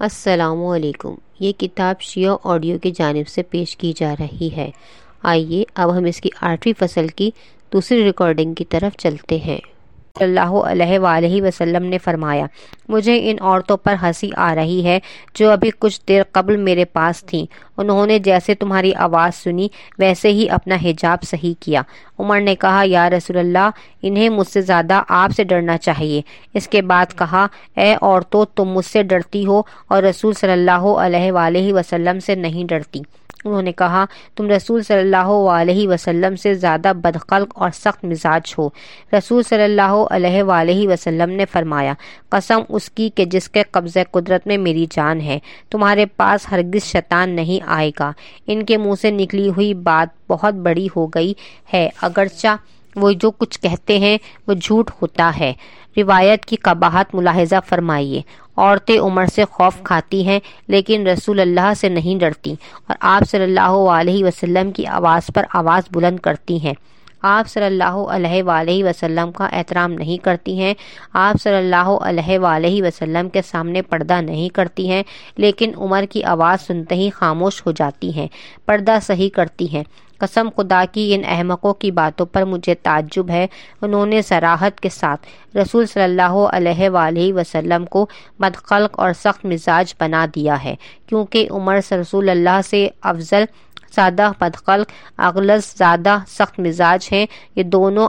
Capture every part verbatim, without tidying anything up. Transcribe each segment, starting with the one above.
السلام علیکم۔ یہ کتاب شیعہ آڈیو کی جانب سے پیش کی جا رہی ہے۔ آئیے اب ہم اس کی آٹھویں فصل کی دوسری ریکارڈنگ کی طرف چلتے ہیں۔ صلی اللہ علیہ وآلہ وسلم نے فرمایا، مجھے ان عورتوں پر ہنسی آ رہی ہے جو ابھی کچھ دیر قبل میرے پاس تھیں۔ انہوں نے جیسے تمہاری آواز سنی ویسے ہی اپنا حجاب صحیح کیا۔ عمر نے کہا، یا رسول اللہ، انہیں مجھ سے زیادہ آپ سے ڈرنا چاہیے۔ اس کے بعد کہا، اے عورتوں، تم مجھ سے ڈرتی ہو اور رسول صلی اللہ علیہ وآلہ وسلم سے نہیں ڈرتی۔ انہوں نے کہا، تم رسول صلی اللہ علیہ وسلم سے زیادہ بدخلق اور سخت مزاج ہو۔ رسول صلی اللہ علیہ وآلہ وسلم نے فرمایا، قسم اس کی کہ جس کے قبضہ قدرت میں میری جان ہے، تمہارے پاس ہرگز شیطان نہیں آئے گا۔ ان کے منہ سے نکلی ہوئی بات بہت بڑی ہو گئی ہے، اگرچہ وہ جو کچھ کہتے ہیں وہ جھوٹ ہوتا ہے۔ روایت کی قباحت ملاحظہ فرمائیے۔ عورتیں عمر سے خوف کھاتی ہیں لیکن رسول اللہ سے نہیں ڈرتی، اور آپ صلی اللہ علیہ وسلم کی آواز پر آواز بلند کرتی ہیں۔ آپ صلی اللہ علیہ وآلہ وسلم کا احترام نہیں کرتی ہیں۔ آپ صلی اللہ علیہ وآلہ وسلم کے سامنے پردہ نہیں کرتی ہیں، لیکن عمر کی آواز سنتے ہی خاموش ہو جاتی ہیں، پردہ صحیح کرتی ہیں۔ قسم خدا کی، ان احمقوں کی باتوں پر مجھے تعجب ہے۔ انہوں نے صراحت کے ساتھ رسول صلی اللہ علیہ وآلہ وسلم کو بدخلق اور سخت مزاج بنا دیا ہے، کیونکہ عمر رسول اللہ سے افضل، زیادہ بدخلق، اغلظ، زیادہ سخت مزاج ہیں۔ یہ دونوں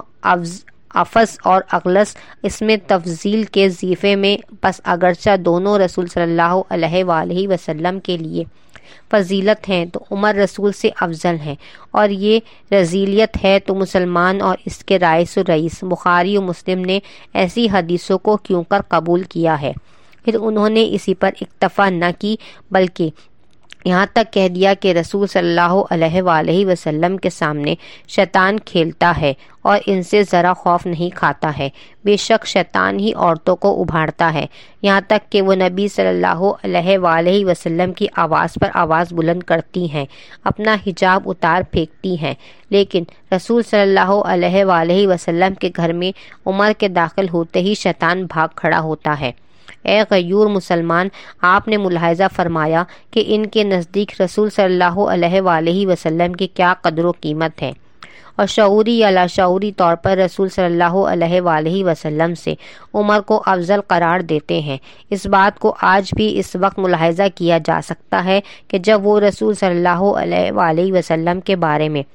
افضل اور اغلظ اس میں تفضیل کے صیغے میں، پس اگرچہ دونوں رسول صلی اللہ علیہ وآلہ وسلم کے لیے فضیلت ہیں تو عمر رسول سے افضل ہیں، اور یہ رذیلیت ہے تو مسلمان اور اس کے رئیس و رئیس بخاری و مسلم نے ایسی حدیثوں کو کیوں کر قبول کیا ہے؟ پھر انہوں نے اسی پر اکتفا نہ کی بلکہ یہاں تک کہہ دیا کہ رسول صلی اللہ علیہ وآلہ وسلم کے سامنے شیطان کھیلتا ہے اور ان سے ذرا خوف نہیں کھاتا ہے۔ بے شک شیطان ہی عورتوں کو ابھارتا ہے، یہاں تک کہ وہ نبی صلی اللہ علیہ وآلہ وسلم کی آواز پر آواز بلند کرتی ہیں، اپنا حجاب اتار پھینکتی ہیں۔ لیکن رسول صلی اللہ علیہ وآلہ وسلم کے گھر میں عمر کے داخل ہوتے ہی شیطان بھاگ کھڑا ہوتا ہے۔ اے غیور مسلمان، آپ نے ملاحظہ فرمایا کہ ان کے نزدیک رسول صلی اللہ علیہ وآلہ وسلم کی کیا قدر و قیمت ہے، اور شعوری یا لاشعوری طور پر رسول صلی اللہ علیہ وآلہ وسلم سے عمر کو افضل قرار دیتے ہیں۔ اس بات کو آج بھی اس وقت ملاحظہ کیا جا سکتا ہے کہ جب وہ رسول صلی اللہ علیہ وآلہ وسلم کے بارے میں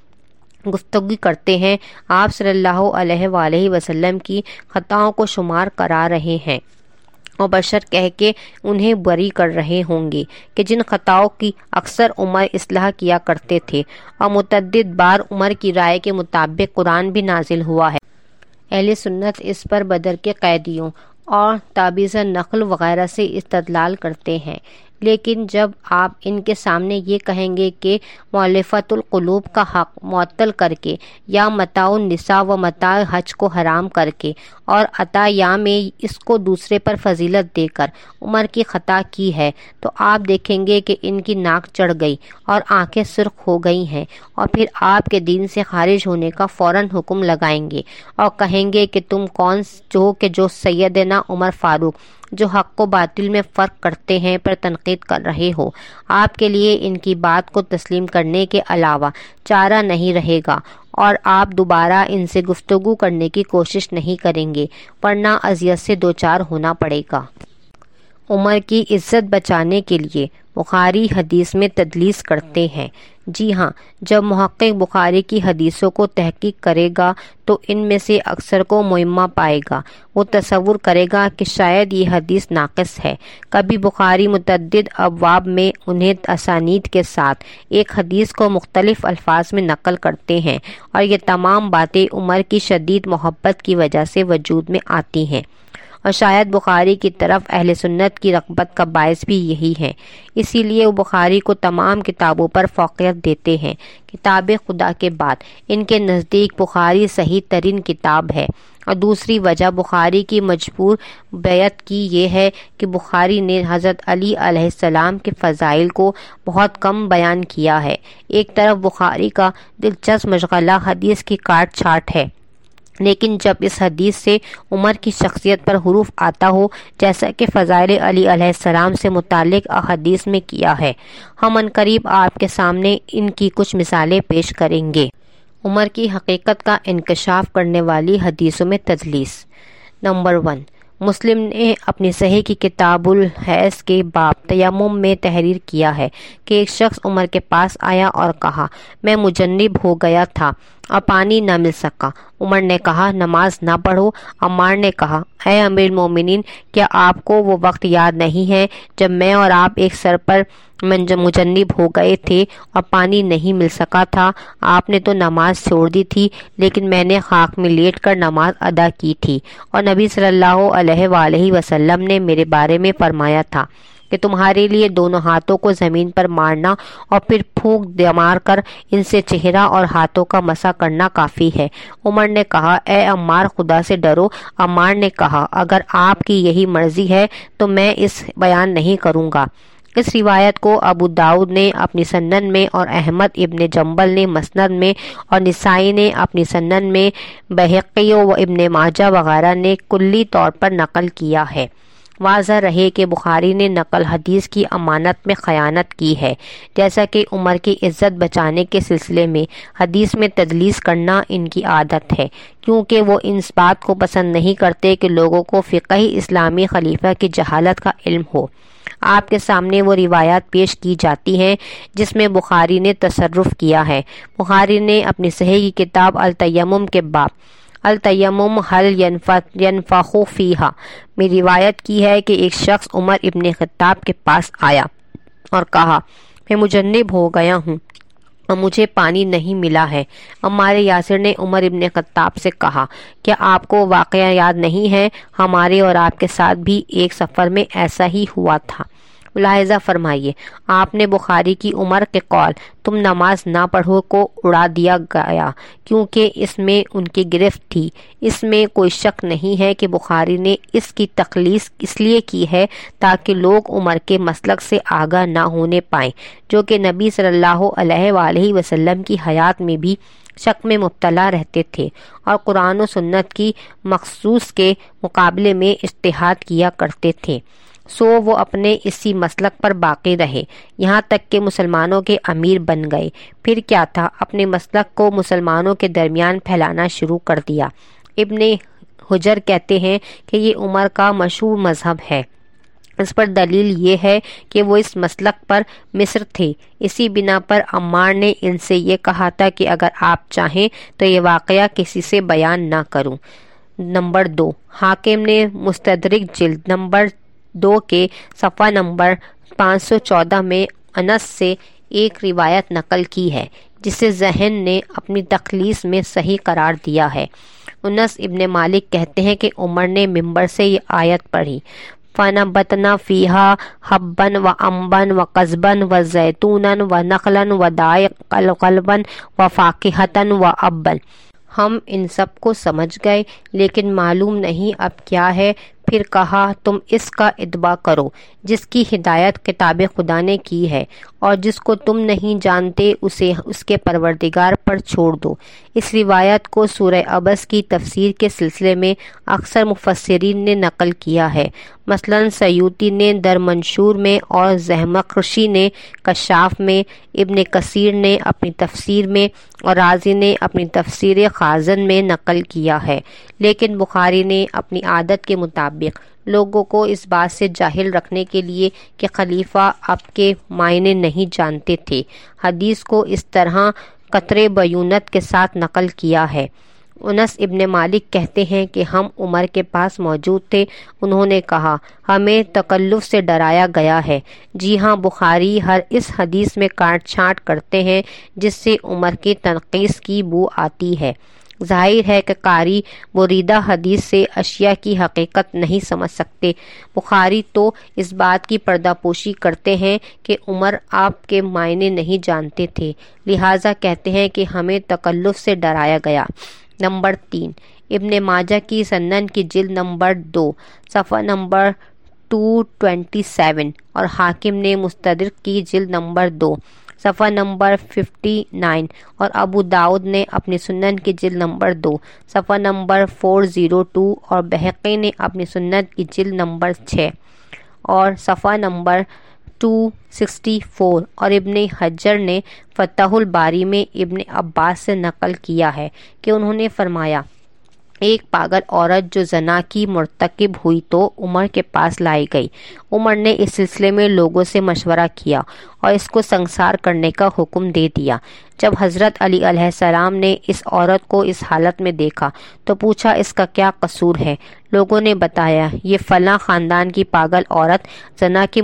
گفتگو کرتے ہیں، آپ صلی اللہ علیہ وآلہ وسلم کی خطاؤں کو شمار کرا رہے ہیں اور بشر کہہ کے انہیں بری کر رہے ہوں گے کہ جن خطاؤں کی اکثر عمر اصلاح کیا کرتے تھے، اور متعدد بار عمر کی رائے کے مطابق قرآن بھی نازل ہوا ہے۔ اہل سنت اس پر بدر کے قیدیوں اور تابعین نقل وغیرہ سے استدلال کرتے ہیں، لیکن جب آپ ان کے سامنے یہ کہیں گے کہ مؤلفۃ القلوب کا حق معطل کر کے، یا متاع النساء و متاع حج کو حرام کر کے، اور عطایا میں اس کو دوسرے پر فضیلت دے کر عمر کی خطا کی ہے، تو آپ دیکھیں گے کہ ان کی ناک چڑھ گئی اور آنکھیں سرخ ہو گئی ہیں، اور پھر آپ کے دین سے خارج ہونے کا فوراً حکم لگائیں گے اور کہیں گے کہ تم کون جو کہ جو سیدنا عمر فاروق جو حق و باطل میں فرق کرتے ہیں پر تنقید کر رہے ہو۔ آپ کے لیے ان کی بات کو تسلیم کرنے کے علاوہ چارہ نہیں رہے گا، اور آپ دوبارہ ان سے گفتگو کرنے کی کوشش نہیں کریں گے، ورنہ اذیت سے دوچار ہونا پڑے گا۔ عمر کی عزت بچانے کے لیے بخاری حدیث میں تدلیس کرتے ہیں۔ جی ہاں، جب محقق بخاری کی حدیثوں کو تحقیق کرے گا تو ان میں سے اکثر کو معمہ پائے گا۔ وہ تصور کرے گا کہ شاید یہ حدیث ناقص ہے۔ کبھی بخاری متعدد ابواب میں انہیں اسانید کے ساتھ ایک حدیث کو مختلف الفاظ میں نقل کرتے ہیں، اور یہ تمام باتیں عمر کی شدید محبت کی وجہ سے وجود میں آتی ہیں، اور شاید بخاری کی طرف اہل سنت کی رغبت کا باعث بھی یہی ہے۔ اسی لیے وہ بخاری کو تمام کتابوں پر فوقیت دیتے ہیں۔ کتاب خدا کے بعد ان کے نزدیک بخاری صحیح ترین کتاب ہے، اور دوسری وجہ بخاری کی مجبور بیعت کی یہ ہے کہ بخاری نے حضرت علی علیہ السلام کے فضائل کو بہت کم بیان کیا ہے۔ ایک طرف بخاری کا دلچسپ مشغلہ حدیث کی کاٹ چھانٹ ہے، لیکن جب اس حدیث سے عمر کی شخصیت پر حروف آتا ہو، جیسا کہ فضائل علی علیہ السلام سے متعلق احادیث میں کیا ہے، ہم عنقریب آپ کے سامنے ان کی کچھ مثالیں پیش کریں گے۔ عمر کی حقیقت کا انکشاف کرنے والی حدیثوں میں تدلیس۔ نمبر ون، مسلم نے اپنی صحیح کی کتاب الحیض کے باب تیمم میں تحریر کیا ہے کہ ایک شخص عمر کے پاس آیا اور کہا، میں مجنب ہو گیا تھا اور پانی نہ مل سکا۔ عمر نے کہا، نماز نہ پڑھو۔ عمار نے کہا، اے امیر المومنین، کیا آپ کو وہ وقت یاد نہیں ہے جب میں اور آپ ایک سر پر مجنب ہو گئے تھے اور پانی نہیں مل سکا تھا؟ آپ نے تو نماز چھوڑ دی تھی، لیکن میں نے خاک میں لیٹ کر نماز ادا کی تھی، اور نبی صلی اللہ علیہ وآلہ وسلم نے میرے بارے میں فرمایا تھا کہ تمہارے لیے دونوں ہاتھوں کو زمین پر مارنا اور پھر پھونک مار کر ان سے چہرہ اور ہاتھوں کا مسح کرنا کافی ہے۔ عمر نے کہا، اے عمار، خدا سے ڈرو۔ عمار نے کہا، اگر آپ کی یہی مرضی ہے تو میں اس بیان نہیں کروں گا۔ اس روایت کو ابو داؤد نے اپنی سنن میں اور احمد ابن جنبل نے مسند میں اور نسائی نے اپنی سنن میں، بہقی و ابن ماجہ وغیرہ نے کلی طور پر نقل کیا ہے۔ واضح رہے کہ بخاری نے نقل حدیث کی امانت میں خیانت کی ہے، جیسا کہ عمر کی عزت بچانے کے سلسلے میں حدیث میں تدلیس کرنا ان کی عادت ہے، کیونکہ وہ اس بات کو پسند نہیں کرتے کہ لوگوں کو فقہی اسلامی خلیفہ کی جہالت کا علم ہو۔ آپ کے سامنے وہ روایات پیش کی جاتی ہیں جس میں بخاری نے تصرف کیا ہے۔ بخاری نے اپنی صحیح کی کتاب التیمم کے باب التیمم حل ینفخ فیہا میں روایت کی ہے کہ ایک شخص عمر ابن خطاب کے پاس آیا اور کہا، میں مجنب ہو گیا ہوں اور مجھے پانی نہیں ملا ہے۔ عمار یاسر نے عمر ابن خطاب سے کہا، کیا آپ کو واقعہ یاد نہیں ہے؟ ہمارے اور آپ کے ساتھ بھی ایک سفر میں ایسا ہی ہوا تھا۔ ملاحظہ فرمائیے، آپ نے بخاری کی عمر کے قول تم نماز نہ پڑھو کو اڑا دیا گیا کیونکہ اس میں ان کی گرفت تھی۔ اس میں کوئی شک نہیں ہے کہ بخاری نے اس کی تخلیص اس لیے کی ہے تاکہ لوگ عمر کے مسلک سے آگاہ نہ ہونے پائیں، جو کہ نبی صلی اللہ علیہ وآلہ وسلم کی حیات میں بھی شک میں مبتلا رہتے تھے اور قرآن و سنت کی مخصوص کے مقابلے میں اجتہاد کیا کرتے تھے، سو وہ اپنے اسی مسلک پر باقی رہے یہاں تک کہ مسلمانوں کے امیر بن گئے۔ پھر کیا تھا، اپنے مسلک کو مسلمانوں کے درمیان پھیلانا شروع کر دیا۔ ابن حجر کہتے ہیں کہ یہ عمر کا مشہور مذہب ہے۔ اس پر دلیل یہ ہے کہ وہ اس مسلک پر مصر تھے۔ اسی بنا پر عمار نے ان سے یہ کہا تھا کہ اگر آپ چاہیں تو یہ واقعہ کسی سے بیان نہ کروں۔ نمبر دو، حاکم نے مستدرک جلد نمبر دو کے صفحہ نمبر پانچ سو چودہ میں انس سے ایک روایت نقل کی ہے جسے ذہن نے اپنی تخلیص میں صحیح قرار دیا ہے۔ انس ابن مالک کہتے ہیں کہ عمر نے منبر سے یہ آیت پڑھی، فَنَبَتْنَا فِيهَا حَبًّا وَعَنبًا وَقَضْبًا وَزَيْتُونًا وَنَخْلًا وَدَائِقًا وَفَاكِهَةً وَأَبًّا۔ ہم ان سب کو سمجھ گئے، لیکن معلوم نہیں اب کیا ہے۔ پھر کہا، تم اس کا اتباع کرو جس کی ہدایت کتاب خدا نے کی ہے، اور جس کو تم نہیں جانتے اسے اس کے پروردگار پر چھوڑ دو۔ اس روایت کو سورہ عبس کی تفسیر کے سلسلے میں اکثر مفسرین نے نقل کیا ہے، مثلا سیوطی نے در منشور میں اور زمخشری نے کشاف میں، ابن کثیر نے اپنی تفسیر میں اور رازی نے اپنی تفسیر خازن میں نقل کیا ہے، لیکن بخاری نے اپنی عادت کے مطابق لوگوں کو اس بات سے جاہل رکھنے کے لیے کہ خلیفہ اب کے معنی نہیں جانتے تھے، حدیث کو اس طرح قطرے بیونت کے ساتھ نقل کیا ہے۔ انس ابن مالک کہتے ہیں کہ ہم عمر کے پاس موجود تھے، انہوں نے کہا، ہمیں تکلف سے ڈرایا گیا ہے۔ جی ہاں، بخاری ہر اس حدیث میں کاٹ چھانٹ کرتے ہیں جس سے عمر کی تنقیص کی بو آتی ہے۔ ظاہر ہے کہ قاری بریدہ حدیث سے اشیاء کی حقیقت نہیں سمجھ سکتے۔ بخاری تو اس بات کی پردہ پوشی کرتے ہیں کہ عمر آپ کے معنی نہیں جانتے تھے، لہٰذا کہتے ہیں کہ ہمیں تکلف سے ڈرایا گیا۔ نمبر تین، ابن ماجہ کی سنن کی جلد نمبر دو صفحہ نمبر دو سو سیون اور حاکم نے مستدرک کی جلد نمبر دو صفحہ نمبر ففٹی نائن، اور ابو داؤد نے اپنی سنن کی جلد نمبر دو صفحہ نمبر فور زیرو ٹو، اور بہقی نے اپنی سنت کی جلد نمبر چھ اور صفحہ نمبر ٹو سکسٹی فور، اور ابن حجر نے فتح الباری میں ابن عباس سے نقل کیا ہے کہ انہوں نے فرمایا، ایک پاگل عورت جو زنا کی مرتکب ہوئی تو عمر کے پاس لائی گئی۔ عمر نے اس سلسلے میں لوگوں سے مشورہ کیا اور اس کو سنسار کرنے کا حکم دے دیا۔ جب حضرت علی علیہ السلام نے اس عورت کو اس حالت میں دیکھا تو پوچھا اس کا کیا قصور ہے؟ لوگوں نے بتایا، یہ فلاں خاندان کی پاگل عورت زنا کی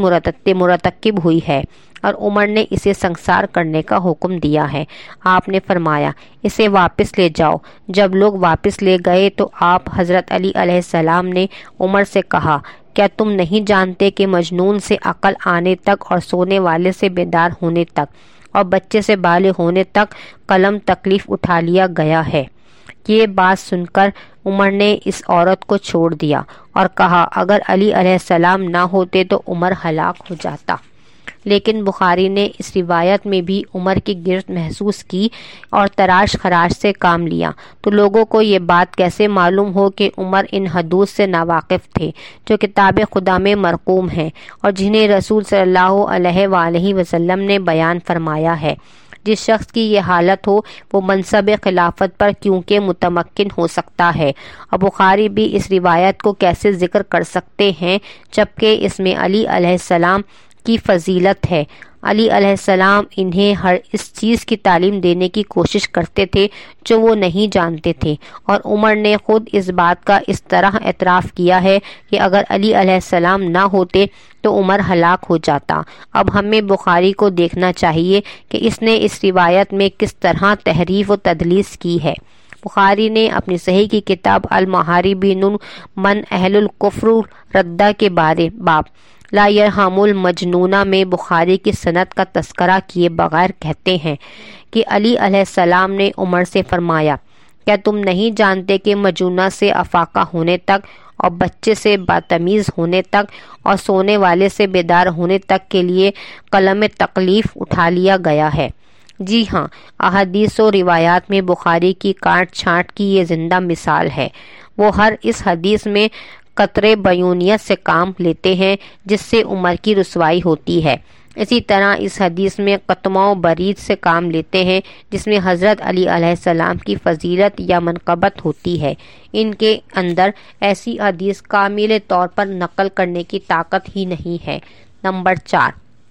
مرتکب ہوئی ہے اور عمر نے اسے سنسار کرنے کا حکم دیا ہے۔ آپ نے فرمایا، اسے واپس لے جاؤ۔ جب لوگ واپس لے گئے تو آپ حضرت علی علیہ السلام نے عمر سے کہا، کیا تم نہیں جانتے کہ مجنون سے عقل آنے تک اور سونے والے سے بیدار ہونے تک اور بچے سے بالغ ہونے تک قلم تکلیف اٹھا لیا گیا ہے؟ یہ بات سن کر عمر نے اس عورت کو چھوڑ دیا اور کہا، اگر علی علیہ السلام نہ ہوتے تو عمر ہلاک ہو جاتا۔ لیکن بخاری نے اس روایت میں بھی عمر کی گرفت محسوس کی اور تراش خراش سے کام لیا، تو لوگوں کو یہ بات کیسے معلوم ہو کہ عمر ان حدود سے ناواقف تھے جو کتاب خدا میں مرقوم ہیں اور جنہیں رسول صلی اللہ علیہ وآلہ وسلم نے بیان فرمایا ہے۔ جس شخص کی یہ حالت ہو وہ منصب خلافت پر کیونکہ متمکن ہو سکتا ہے، اور بخاری بھی اس روایت کو کیسے ذکر کر سکتے ہیں جبکہ اس میں علی علیہ السلام کی فضیلت ہے۔ علی علیہ السلام انہیں ہر اس چیز کی تعلیم دینے کی کوشش کرتے تھے جو وہ نہیں جانتے تھے، اور عمر نے خود اس بات کا اس طرح اعتراف کیا ہے کہ اگر علی علیہ السلام نہ ہوتے تو عمر ہلاک ہو جاتا۔ اب ہمیں بخاری کو دیکھنا چاہیے کہ اس نے اس روایت میں کس طرح تحریف و تدلیس کی ہے۔ بخاری نے اپنی صحیح کی کتاب المحاربین من اہل الکفر ردہ کے بارے باب لا یرحم المجنونہ میں بخاری کی سند کا تذکرہ کیے بغیر کہتے ہیں کہ علی علیہ السلام نے عمر سے فرمایا، کیا تم نہیں جانتے کہ مجنونہ سے افاقہ ہونے تک اور بچے سے بدتمیز ہونے تک اور سونے والے سے بیدار ہونے تک کے لیے قلم تکلیف اٹھا لیا گیا ہے؟ جی ہاں، احادیث و روایات میں بخاری کی کاٹ چھانٹ کی یہ زندہ مثال ہے۔ وہ ہر اس حدیث میں قطرے بیونیت سے کام لیتے ہیں جس سے عمر کی رسوائی ہوتی ہے، اسی طرح اس حدیث میں قطمہ و برید سے کام لیتے ہیں جس میں حضرت علی علیہ السلام کی فضیلت یا منقبت ہوتی ہے۔ ان کے اندر ایسی حدیث کامل طور پر نقل کرنے کی طاقت ہی نہیں ہے۔ نمبر چار،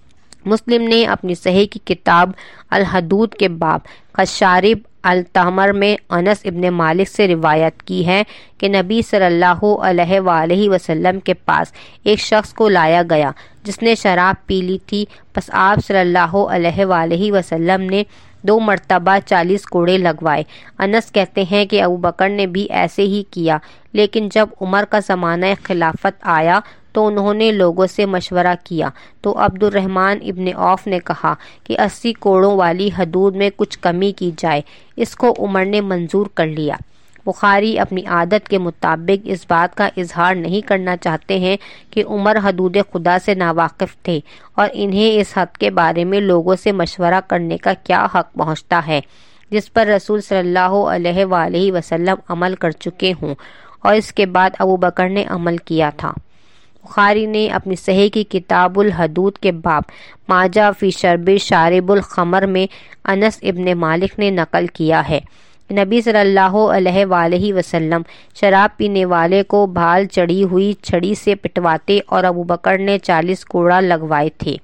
مسلم نے اپنی صحیح کی کتاب الحدود کے باب خشارب التمر میں انس ابن مالک سے روایت کی ہے کہ نبی صلی اللہ علیہ وآلہ وسلم کے پاس ایک شخص کو لایا گیا جس نے شراب پی لی تھی، پس آپ صلی اللہ علیہ وآلہ وسلم نے دو مرتبہ چالیس کوڑے لگوائے۔ انس کہتے ہیں کہ ابو بکر نے بھی ایسے ہی کیا، لیکن جب عمر کا زمانہ خلافت آیا تو انہوں نے لوگوں سے مشورہ کیا تو عبد الرحمن ابن عوف نے کہا کہ اسی کوڑوں والی حدود میں کچھ کمی کی جائے۔ اس کو عمر نے منظور کر لیا۔ بخاری اپنی عادت کے مطابق اس بات کا اظہار نہیں کرنا چاہتے ہیں کہ عمر حدود خدا سے ناواقف تھے اور انہیں اس حد کے بارے میں لوگوں سے مشورہ کرنے کا کیا حق پہنچتا ہے جس پر رسول صلی اللہ علیہ وآلہ وسلم عمل کر چکے ہوں اور اس کے بعد ابو بکر نے عمل کیا تھا۔ بخاری نے اپنی صحیح کی کتاب الحدود کے باب ماجا فی شرب شارب الخمر میں انس ابن مالک نے نقل کیا ہے کہ نبی صلی اللہ علیہ وآلہ وسلم شراب پینے والے کو بھال چڑھی ہوئی چھڑی سے پٹواتے اور ابو بکر نے چالیس کوڑا لگوائے تھے۔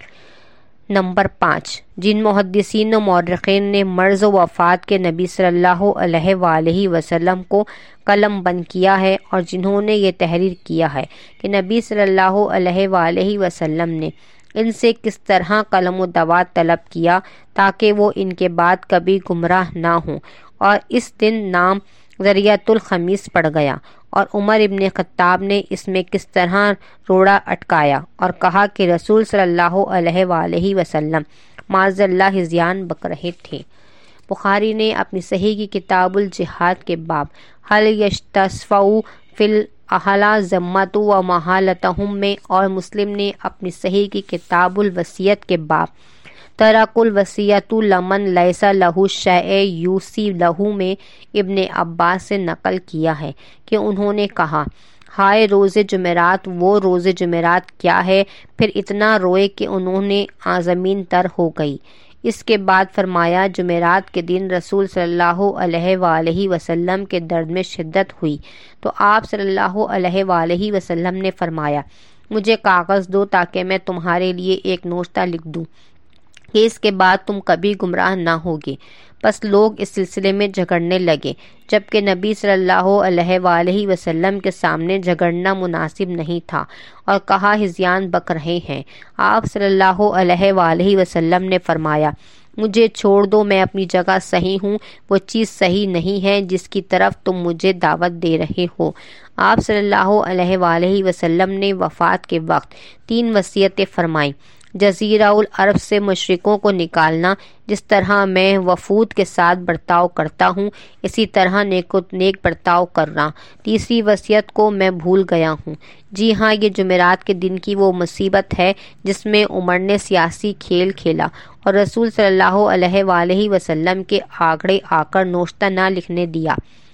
نمبر پانچ، جن محدثین و مورخین نے مرض و وفات کے نبی صلی اللہ علیہ وآلہ وسلم کو قلم بند کیا ہے اور جنہوں نے یہ تحریر کیا ہے کہ نبی صلی اللہ علیہ وآلہ وسلم نے ان سے کس طرح قلم و دوات طلب کیا تاکہ وہ ان کے بعد کبھی گمراہ نہ ہوں، اور اس دن نام ذریعۃ الخمیس پڑ گیا، اور عمر ابن خطاب نے اس میں کس طرح روڑا اٹکایا اور کہا کہ رسول صلی اللہ علیہ وآلہ وسلم معاذ اللہ ہذیان بک رہے تھے۔ بخاری نے اپنی صحیح کی کتاب الجہاد کے باب حل یستشفعوا فی الاہل ذمۃ و محالتہم میں، اور مسلم نے اپنی صحیح کی کتاب الوصیت کے باب ترک الوصیۃ لمن لیس لہ شیء یوصی لہ میں ابن عباس سے نقل کیا ہے کہ انہوں نے کہا، ہائے روز جمعرات، وہ روز جمعرات کیا ہے؟ پھر اتنا روئے کہ انہوں نے زمین تر ہو گئی۔ اس کے بعد فرمایا، جمعرات کے دن رسول صلی اللہ علیہ وآلہ وسلم کے درد میں شدت ہوئی تو آپ صلی اللہ علیہ وآلہ وسلم نے فرمایا، مجھے کاغذ دو تاکہ میں تمہارے لیے ایک نوشتہ لکھ دوں کہ اس کے بعد تم کبھی گمراہ نہ ہوگے۔ پس لوگ اس سلسلے میں جھگڑنے لگے، جبکہ نبی صلی اللہ علیہ وآلہ وسلم کے سامنے جھگڑنا مناسب نہیں تھا، اور کہا ہذیان بک رہے ہیں۔ آپ صلی اللہ علیہ وآلہ وسلم نے فرمایا، مجھے چھوڑ دو، میں اپنی جگہ صحیح ہوں، وہ چیز صحیح نہیں ہے جس کی طرف تم مجھے دعوت دے رہے ہو۔ آپ صلی اللہ علیہ وآلہ وسلم نے وفات کے وقت تین وصیتیں فرمائیں۔ جزیرہ العرب سے مشرکوں کو نکالنا، جس طرح میں وفود کے ساتھ برتاؤ کرتا ہوں اسی طرح نیک و نیک برتاؤ کرنا۔ تیسری وصیت کو میں بھول گیا ہوں۔ جی ہاں، یہ جمعرات کے دن کی وہ مصیبت ہے جس میں عمر نے سیاسی کھیل کھیلا اور رسول صلی اللہ علیہ وآلہ وسلم کے آگے آ کر نوشتہ نہ لکھنے دیا۔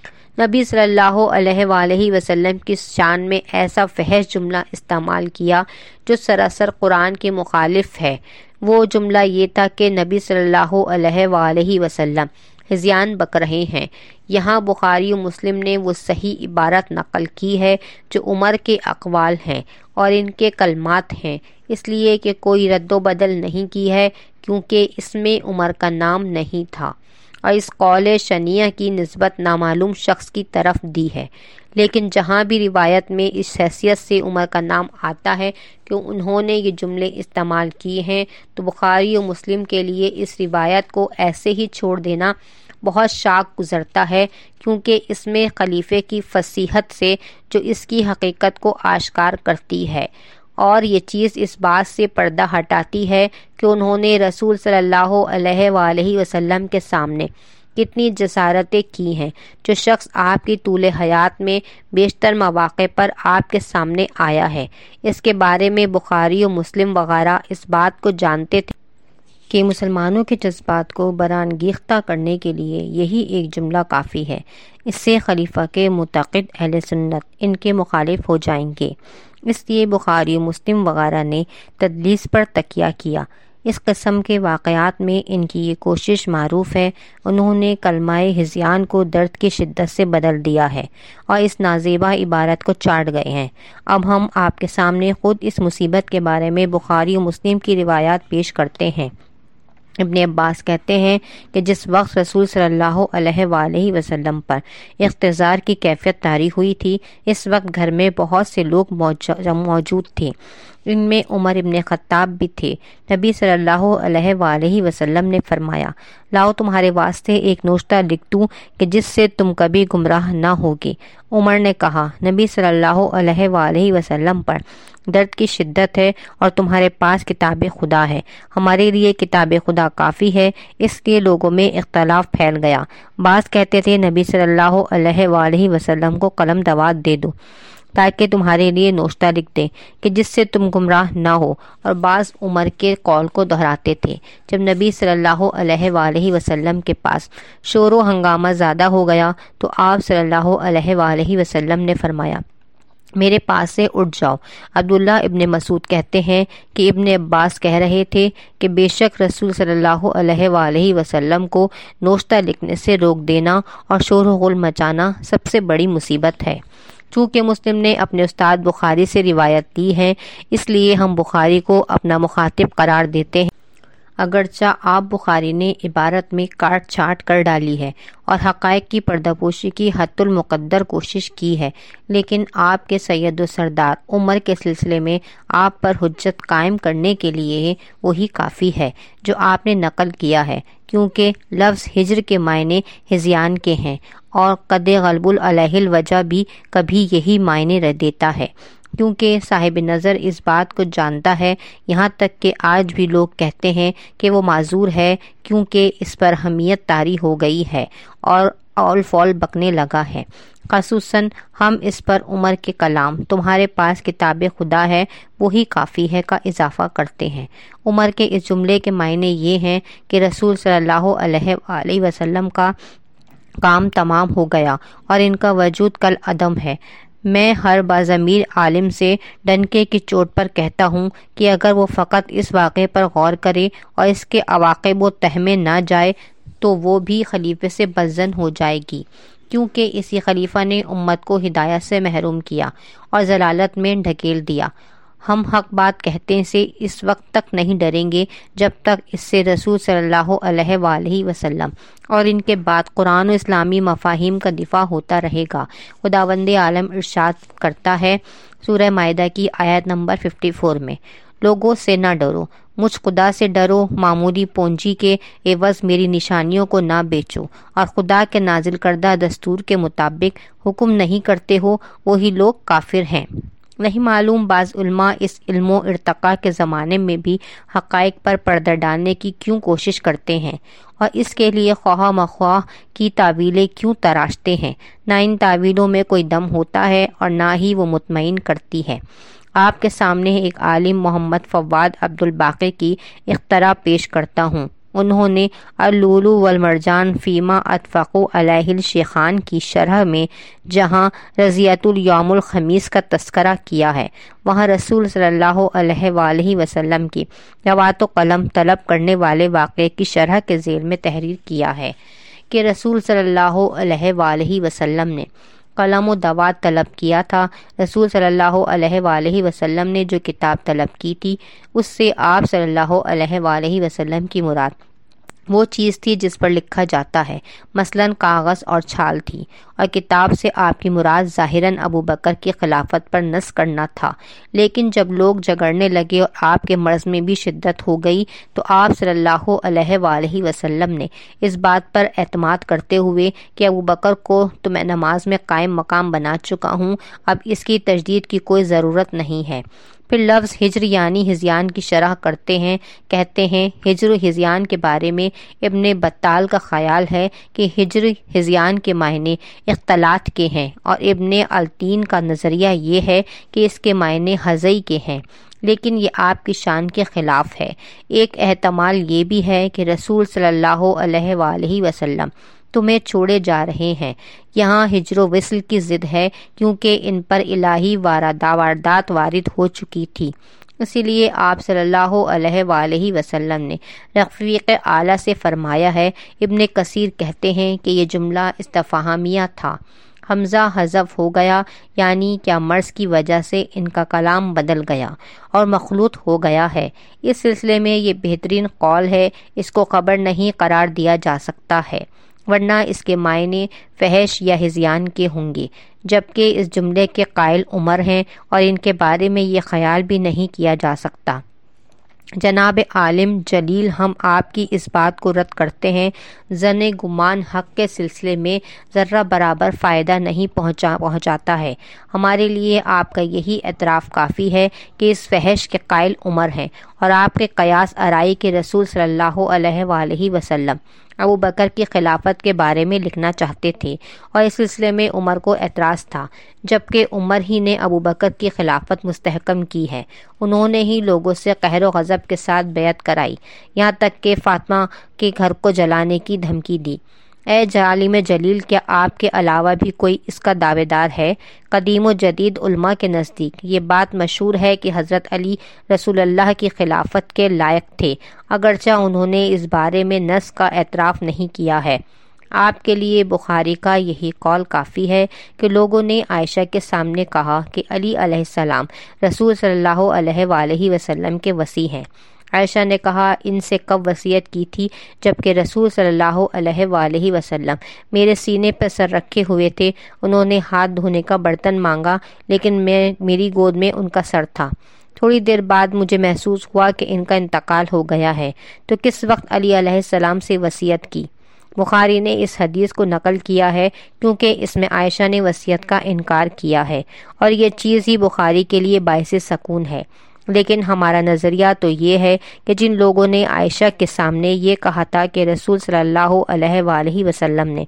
نبی صلی اللہ علیہ وآلہ وسلم کی شان میں ایسا فحش جملہ استعمال کیا جو سراسر قرآن کے مخالف ہے۔ وہ جملہ یہ تھا کہ نبی صلی اللہ علیہ وآلہ وسلم ہذیان بک رہے ہیں۔ یہاں بخاری و مسلم نے وہ صحیح عبارت نقل کی ہے جو عمر کے اقوال ہیں اور ان کے کلمات ہیں، اس لیے کہ کوئی رد و بدل نہیں کی ہے، کیونکہ اس میں عمر کا نام نہیں تھا، اور اس قول شنیع کی نسبت نامعلوم شخص کی طرف دی ہے۔ لیکن جہاں بھی روایت میں اس حیثیت سے عمر کا نام آتا ہے کہ انہوں نے یہ جملے استعمال کیے ہیں، تو بخاری و مسلم کے لیے اس روایت کو ایسے ہی چھوڑ دینا بہت شاق گزرتا ہے، کیونکہ اس میں خلیفے کی فصیحت سے جو اس کی حقیقت کو آشکار کرتی ہے، اور یہ چیز اس بات سے پردہ ہٹاتی ہے کہ انہوں نے رسول صلی اللہ علیہ وآلہ وسلم کے سامنے کتنی جسارتیں کی ہیں۔ جو شخص آپ کی طول حیات میں بیشتر مواقع پر آپ کے سامنے آیا ہے، اس کے بارے میں بخاری و مسلم وغیرہ اس بات کو جانتے تھے کہ مسلمانوں کے جذبات کو برانگیختہ کرنے کے لیے یہی ایک جملہ کافی ہے۔ اس سے خلیفہ کے معتقد اہل سنت ان کے مخالف ہو جائیں گے، اس لیے بخاری و مسلم وغیرہ نے تدلیس پر تکیہ کیا۔ اس قسم کے واقعات میں ان کی یہ کوشش معروف ہے۔ انہوں نے کلمہ ہذیان کو درد کی شدت سے بدل دیا ہے اور اس نازیبا عبارت کو چاٹ گئے ہیں۔ اب ہم آپ کے سامنے خود اس مصیبت کے بارے میں بخاری و مسلم کی روایات پیش کرتے ہیں۔ ابن عباس کہتے ہیں کہ جس وقت رسول صلی اللہ علیہ وآلہ وسلم پر اختزار کی کیفیت طاری ہوئی تھی، اس وقت گھر میں بہت سے لوگ موجود تھے، ان میں عمر ابن خطاب بھی تھے۔ نبی صلی اللہ علیہ وآلہ وسلم نے فرمایا، لاؤ تمہارے واسطے ایک نوشتہ لکھ دوں کہ جس سے تم کبھی گمراہ نہ ہوگے۔ عمر نے کہا، نبی صلی اللہ علیہ وآلہ وسلم پر درد کی شدت ہے اور تمہارے پاس کتاب خدا ہے، ہمارے لیے کتاب خدا کافی ہے۔ اس لیے لوگوں میں اختلاف پھیل گیا۔ بعض کہتے تھے نبی صلی اللہ علیہ وآلہ وسلم کو قلم دوات دے دو تاکہ تمہارے لیے نوشتہ لکھ دیں کہ جس سے تم گمراہ نہ ہو، اور بعض عمر کے قول کو دہراتے تھے۔ جب نبی صلی اللہ علیہ وآلہ وسلم کے پاس شور و ہنگامہ زیادہ ہو گیا تو آپ صلی اللہ علیہ وآلہ وسلم نے فرمایا، میرے پاس سے اٹھ جاؤ۔ عبداللہ ابن مسعود کہتے ہیں کہ ابن عباس کہہ رہے تھے کہ بے شک رسول صلی اللہ علیہ وآلہ وسلم کو نوشتہ لکھنے سے روک دینا اور شور و غل مچانا سب سے بڑی مصیبت ہے۔ چونکہ مسلم نے اپنے استاد بخاری سے روایت دی ہے، اس لیے ہم بخاری کو اپنا مخاطب قرار دیتے ہیں، اگرچہ آپ بخاری نے عبارت میں کاٹ چھانٹ کر ڈالی ہے اور حقائق کی پردہ پوشی کی حد المقدر کوشش کی ہے، لیکن آپ کے سید و سردار عمر کے سلسلے میں آپ پر حجت قائم کرنے کے لیے وہی کافی ہے جو آپ نے نقل کیا ہے، کیونکہ لفظ ہجر کے معنی ہذیان کے ہیں اور قد غلب علیہ الوجہ بھی کبھی یہی معنی رہ دیتا ہے، کیونکہ صاحب نظر اس بات کو جانتا ہے، یہاں تک کہ آج بھی لوگ کہتے ہیں کہ وہ معذور ہے کیونکہ اس پر حمیت طاری ہو گئی ہے، اور اول فول بکنے لگا ہے، خصوصاً ہم اس پر عمر کے کلام تمہارے پاس کتاب خدا ہے وہی کافی ہے کا اضافہ کرتے ہیں۔ عمر کے اس جملے کے معنی یہ ہیں کہ رسول صلی اللہ علیہ وآلہ وسلم کا کام تمام ہو گیا اور ان کا وجود کل عدم ہے۔ میں ہر باضمیر عالم سے ڈنکے کی چوٹ پر کہتا ہوں کہ اگر وہ فقط اس واقعے پر غور کرے اور اس کے عواقب و تہ میں نہ جائے تو وہ بھی خلیفے سے بدظن ہو جائے گی، کیونکہ اسی خلیفہ نے امت کو ہدایت سے محروم کیا اور ضلالت میں ڈھکیل دیا۔ ہم حق بات کہتے سے اس وقت تک نہیں ڈریں گے جب تک اس سے رسول صلی اللہ علیہ وآلہ وسلم اور ان کے بعد قرآن و اسلامی مفاہیم کا دفاع ہوتا رہے گا۔ خداوند عالم ارشاد کرتا ہے سورہ مائدہ کی آیت نمبر چون میں، لوگوں سے نہ ڈرو، مجھ خدا سے ڈرو، معمولی پونجی کے عوض میری نشانیوں کو نہ بیچو، اور خدا کے نازل کردہ دستور کے مطابق حکم نہیں کرتے ہو وہی لوگ کافر ہیں۔ نہیں معلوم بعض علماء اس علم و ارتقاء کے زمانے میں بھی حقائق پر پردہ ڈالنے کی کیوں کوشش کرتے ہیں اور اس کے لیے خواہ مخواہ کی تعویلیں کیوں تراشتے ہیں؟ نہ ان تعویلوں میں کوئی دم ہوتا ہے اور نہ ہی وہ مطمئن کرتی ہے۔ آپ کے سامنے ایک عالم محمد فواد عبد الباقی کی اختراع پیش کرتا ہوں۔ انہوں نے اللؤلؤ والمرجان فیما اتفقوا علیہ الشیخان کی شرح میں جہاں رضیۃ الیوم الخمیس کا تذکرہ کیا ہے، وہاں رسول صلی اللہ علیہ وآلہ وسلم کی روات و قلم طلب کرنے والے واقعے کی شرح کے ذیل میں تحریر کیا ہے کہ رسول صلی اللہ علیہ وآلہ وسلم نے قلم و دوات طلب کیا تھا۔ رسول صلی اللہ علیہ وآلہ وسلم نے جو کتاب طلب کی تھی اس سے آپ صلی اللہ علیہ وآلہ وسلم کی مراد وہ چیز تھی جس پر لکھا جاتا ہے، مثلاً کاغذ اور چھال تھی، اور کتاب سے آپ کی مراد ظاہراً ابو بکر کی خلافت پر نص کرنا تھا۔ لیکن جب لوگ جھگڑنے لگے اور آپ کے مرض میں بھی شدت ہو گئی تو آپ صلی اللہ علیہ وآلہ وسلم نے اس بات پر اعتماد کرتے ہوئے کہ ابو بکر کو تو میں نماز میں قائم مقام بنا چکا ہوں، اب اس کی تجدید کی کوئی ضرورت نہیں ہے۔ پھر لفظ ہجر یعنی ہذیان کی شرح کرتے ہیں، کہتے ہیں ہجر و ہذیان کے بارے میں ابن بطال کا خیال ہے کہ ہجر ہذیان کے معنی اختلاط کے ہیں، اور ابن التین کا نظریہ یہ ہے کہ اس کے معنی ہذی کے ہیں، لیکن یہ آپ کی شان کے خلاف ہے۔ ایک احتمال یہ بھی ہے کہ رسول صلی اللہ علیہ وآلہ وسلم تمہیں چھوڑے جا رہے ہیں۔ یہاں ہجر و وصل کی ضد ہے کیونکہ ان پر الہی واردات وارد ہو چکی تھی، اسی لیے آپ صلی اللہ علیہ وآلہ وسلم نے رفیق اعلیٰ سے فرمایا ہے۔ ابن کثیر کہتے ہیں کہ یہ جملہ استفہامیہ تھا، حمزہ حذف ہو گیا، یعنی کیا مرض کی وجہ سے ان کا کلام بدل گیا اور مخلوط ہو گیا ہے۔ اس سلسلے میں یہ بہترین قول ہے، اس کو خبر نہیں قرار دیا جا سکتا ہے، ورنہ اس کے معنی فحش یا ہذیان کے ہوں گے، جبکہ اس جملے کے قائل عمر ہیں اور ان کے بارے میں یہ خیال بھی نہیں کیا جا سکتا۔ جناب عالم جلیل ہم آپ کی اس بات کو رد کرتے ہیں، ظن گمان حق کے سلسلے میں ذرہ برابر فائدہ نہیں پہنچا پہنچاتا ہے۔ ہمارے لیے آپ کا یہی اعتراف کافی ہے کہ اس فحش کے قائل عمر ہیں، اور آپ کے قیاس آرائی کے رسول صلی اللہ علیہ وآلہ وسلم ابو بکر کی خلافت کے بارے میں لکھنا چاہتے تھے، اور اس سلسلے میں عمر کو اعتراض تھا، جبکہ عمر ہی نے ابو بکر کی خلافت مستحکم کی ہے۔ انہوں نے ہی لوگوں سے قہر و غضب کے ساتھ بیعت کرائی، یہاں تک کہ فاطمہ کے گھر کو جلانے کی دھمکی دی۔ اے عالم جلیل، کیا آپ کے علاوہ بھی کوئی اس کا دعوے دار ہے؟ قدیم و جدید علماء کے نزدیک یہ بات مشہور ہے کہ حضرت علی رسول اللہ کی خلافت کے لائق تھے، اگرچہ انہوں نے اس بارے میں نص کا اعتراف نہیں کیا ہے۔ آپ کے لیے بخاری کا یہی قول کافی ہے کہ لوگوں نے عائشہ کے سامنے کہا کہ علی علیہ السلام رسول صلی اللہ علیہ وآلہ وسلم کے وصی ہیں۔ عائشہ نے کہا، ان سے کب وصیت کی تھی جبکہ رسول صلی اللہ علیہ وآلہ وسلم میرے سینے پر سر رکھے ہوئے تھے۔ انہوں نے ہاتھ دھونے کا برتن مانگا، لیکن میں میری گود میں ان کا سر تھا۔ تھوڑی دیر بعد مجھے محسوس ہوا کہ ان کا انتقال ہو گیا ہے، تو کس وقت علی علیہ السلام سے وصیت کی؟ بخاری نے اس حدیث کو نقل کیا ہے کیونکہ اس میں عائشہ نے وصیت کا انکار کیا ہے، اور یہ چیز ہی بخاری کے لیے باعث سکون ہے۔ لیکن ہمارا نظریہ تو یہ ہے کہ جن لوگوں نے عائشہ کے سامنے یہ کہا تھا کہ رسول صلی اللہ علیہ وآلہ وسلم نے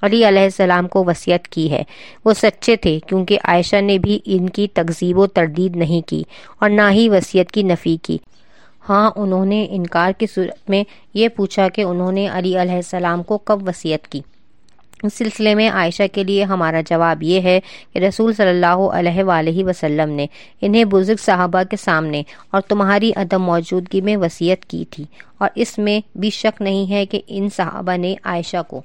علی علیہ السلام کو وصیت کی ہے۔ وہ سچے تھے کیونکہ عائشہ نے بھی ان کی تکذیب و تردید نہیں کی اور نہ ہی وصیت کی نفی کی۔ ہاں، انہوں نے انکار کی صورت میں یہ پوچھا کہ انہوں نے علی علیہ السلام کو کب وصیت کی۔ اس سلسلے میں عائشہ کے لیے ہمارا جواب یہ ہے کہ رسول صلی اللہ علیہ وآلہ وسلم نے انہیں بزرگ صحابہ کے سامنے اور تمہاری عدم موجودگی میں وصیت کی تھی، اور اس میں بھی شک نہیں ہے کہ ان صحابہ نے عائشہ کو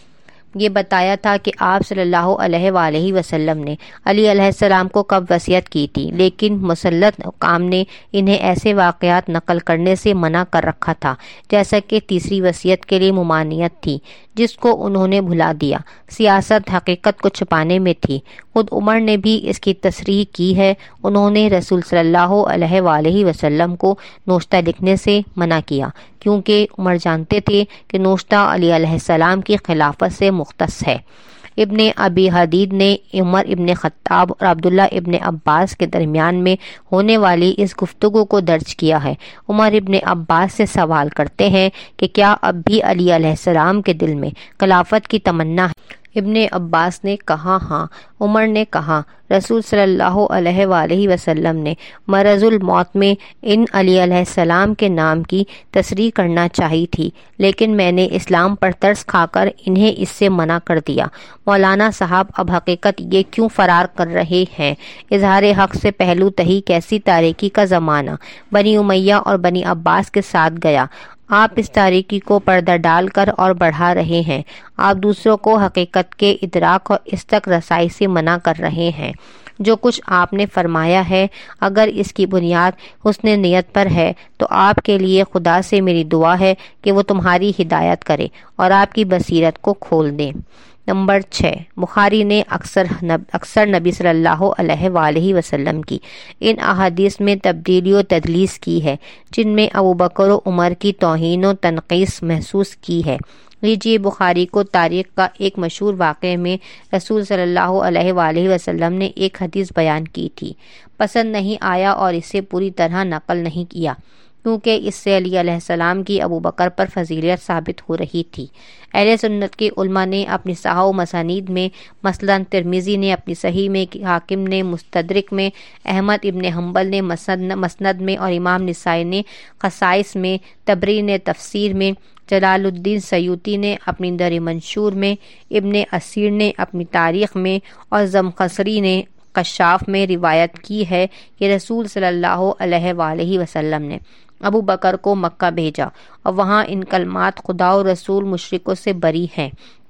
یہ بتایا تھا کہ آپ صلی اللہ علیہ وآلہ وسلم نے علی علیہ السلام کو کب وصیت کی تھی، لیکن مسلط حکام نے انہیں ایسے واقعات نقل کرنے سے منع کر رکھا تھا جیسا کہ تیسری وصیت کے لیے ممانعت تھی جس کو انہوں نے بھلا دیا۔ سیاست حقیقت کو چھپانے میں تھی۔ خود عمر نے بھی اس کی تصریح کی ہے۔ انہوں نے رسول صلی اللہ علیہ وآلہ وسلم کو نوشتہ لکھنے سے منع کیا کیونکہ عمر جانتے تھے کہ نوشتہ علی علیہ السلام کی خلافت سے مختص ہے۔ ابن ابی حدید نے عمر ابن خطاب اور عبداللہ ابن عباس کے درمیان میں ہونے والی اس گفتگو کو درج کیا ہے۔ عمر ابن عباس سے سوال کرتے ہیں کہ کیا اب بھی علی علیہ السلام کے دل میں خلافت کی تمنا ہے؟ ابن عباس نے کہا ہاں۔ عمر نے کہا رسول صلی اللہ علیہ وآلہ وسلم نے مرض الموت میں ان علی علیہ السلام کے نام کی تصریح کرنا چاہی تھی، لیکن میں نے اسلام پر ترس کھا کر انہیں اس سے منع کر دیا۔ مولانا صاحب اب حقیقت یہ کیوں فرار کر رہے ہیں؟ اظہار حق سے پہلو تہی کیسی تاریکی کا زمانہ بنی امیہ اور بنی عباس کے ساتھ گیا۔ آپ اس تاریکی کو پردہ ڈال کر اور بڑھا رہے ہیں۔ آپ دوسروں کو حقیقت کے ادراک اور اس تک رسائی سے منع کر رہے ہیں۔ جو کچھ آپ نے فرمایا ہے اگر اس کی بنیاد حسن نیت پر ہے تو آپ کے لیے خدا سے میری دعا ہے کہ وہ تمہاری ہدایت کرے اور آپ کی بصیرت کو کھول دے۔ نمبر چھ، بخاری نے اکثر نب اکثر نبی صلی اللہ علیہ وآلہ وسلم کی ان احادیث میں تبدیلی و تدلیس کی ہے جن میں ابو بکر و عمر کی توہین و تنقیص محسوس کی ہے۔ لیجیے، بخاری کو تاریخ کا ایک مشہور واقعے میں رسول صلی اللہ علیہ وآلہ وسلم نے ایک حدیث بیان کی تھی، پسند نہیں آیا اور اسے پوری طرح نقل نہیں کیا کیونکہ اس سے علی علیہ السلام کی ابو بکر پر فضیلت ثابت ہو رہی تھی۔ اہل سنت کے علماء نے اپنی صحاح و مسانید میں، مثلاً ترمذی نے اپنی صحیح میں، حاکم نے مستدرک میں، احمد ابن حنبل نے مسند میں اور امام نسائی نے خصائص میں، طبری نے تفسیر میں، جلال الدین سیوطی نے اپنی در منشور میں، ابن اسیر نے اپنی تاریخ میں اور زمخشری نے کشاف میں روایت کی ہے کہ رسول صلی اللہ علیہ وآلہ وسلم نے ابو بکر کو مکہ بھیجا اور وہاں ان کلمات خدا و رسول مشرکوں سے بری ہیں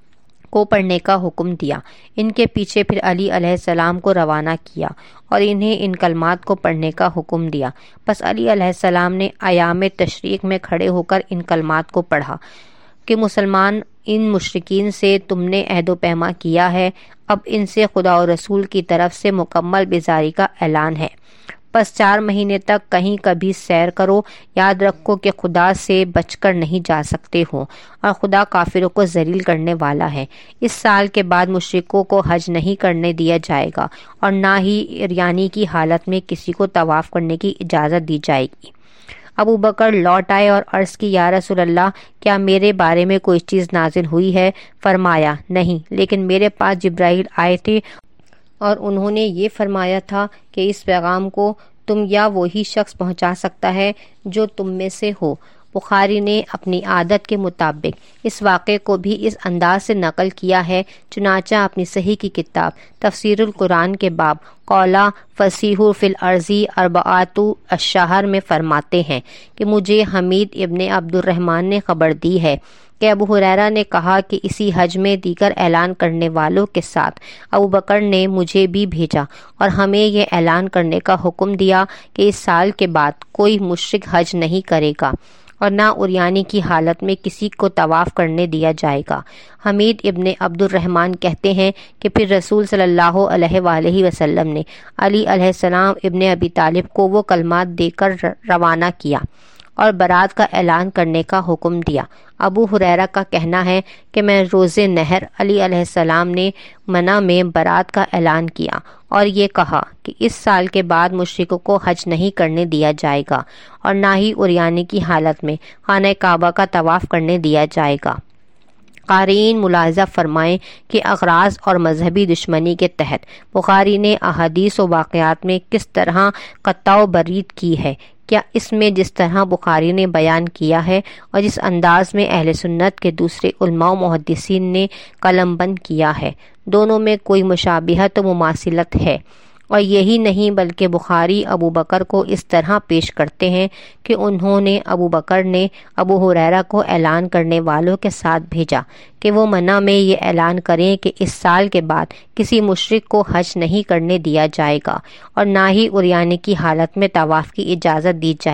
کو پڑھنے کا حکم دیا۔ ان کے پیچھے پھر علی علیہ السلام کو روانہ کیا اور انہیں ان کلمات کو پڑھنے کا حکم دیا۔ پس علی علیہ السلام نے ایام تشریق میں کھڑے ہو کر ان کلمات کو پڑھا کہ مسلمان، ان مشرکین سے تم نے عہد و پیما کیا ہے، اب ان سے خدا و رسول کی طرف سے مکمل بیزاری کا اعلان ہے۔ پس چار مہینے تک کہیں کبھی سیر کرو، یاد رکھو کہ خدا سے بچ کر نہیں جا سکتے ہو اور خدا کافروں کو ذلیل کرنے والا ہے۔ اس سال کے بعد مشرکوں کو حج نہیں کرنے دیا جائے گا اور نہ ہی عریانی کی حالت میں کسی کو طواف کرنے کی اجازت دی جائے گی۔ ابو بکر لوٹ آئے اور عرض کی، یا رسول اللہ، کیا میرے بارے میں کوئی چیز نازل ہوئی ہے؟ فرمایا، نہیں، لیکن میرے پاس جبرائیل آئے تھے اور انہوں نے یہ فرمایا تھا کہ اس پیغام کو تم یا وہی شخص پہنچا سکتا ہے جو تم میں سے ہو۔ بخاری نے اپنی عادت کے مطابق اس واقعے کو بھی اس انداز سے نقل کیا ہے، چنانچہ اپنی صحیح کی کتاب تفسیر القرآن کے باب قولا فصیح فی الارضی اربعۃ الشہر میں فرماتے ہیں کہ مجھے حمید ابن عبد الرحمن نے خبر دی ہے کہ ابو ہریرہ نے کہا کہ اسی حج میں دیگر اعلان کرنے والوں کے ساتھ ابو بکر نے مجھے بھی بھیجا اور ہمیں یہ اعلان کرنے کا حکم دیا کہ اس سال کے بعد کوئی مشرک حج نہیں کرے گا اور نہ عریانی کی حالت میں کسی کو طواف کرنے دیا جائے گا۔ حمید ابن عبد الرحمن کہتے ہیں کہ پھر رسول صلی اللہ علیہ وآلہ وسلم نے علی علیہ السلام ابن ابی طالب کو وہ کلمات دے کر روانہ کیا اور برات کا اعلان کرنے کا حکم دیا۔ ابو ہریرہ کا کہنا ہے کہ میں روز نہر علی علیہ السلام نے منع میں برات کا اعلان کیا اور یہ کہا کہ اس سال کے بعد مشرکوں کو حج نہیں کرنے دیا جائے گا اور نہ ہی عریانی کی حالت میں خانہ کعبہ کا طواف کرنے دیا جائے گا۔ قارئین ملاحظہ فرمائیں کہ اغراض اور مذہبی دشمنی کے تحت بخاری نے احادیث و واقعات میں کس طرح قطع و برید کی ہے۔ کیا اس میں جس طرح بخاری نے بیان کیا ہے اور جس انداز میں اہل سنت کے دوسرے علماء و محدثین نے قلم بند کیا ہے، دونوں میں کوئی مشابہت و مماثلت ہے؟ اور یہی نہیں بلکہ بخاری ابو بکر کو اس طرح پیش کرتے ہیں کہ انہوں نے ابو بکر نے ابو ہریرہ کو اعلان کرنے والوں کے ساتھ بھیجا کہ وہ منع میں یہ اعلان کریں کہ اس سال کے بعد کسی مشرک کو حج نہیں کرنے دیا جائے گا اور نہ ہی عریانی کی حالت میں طواف کی اجازت دی جائے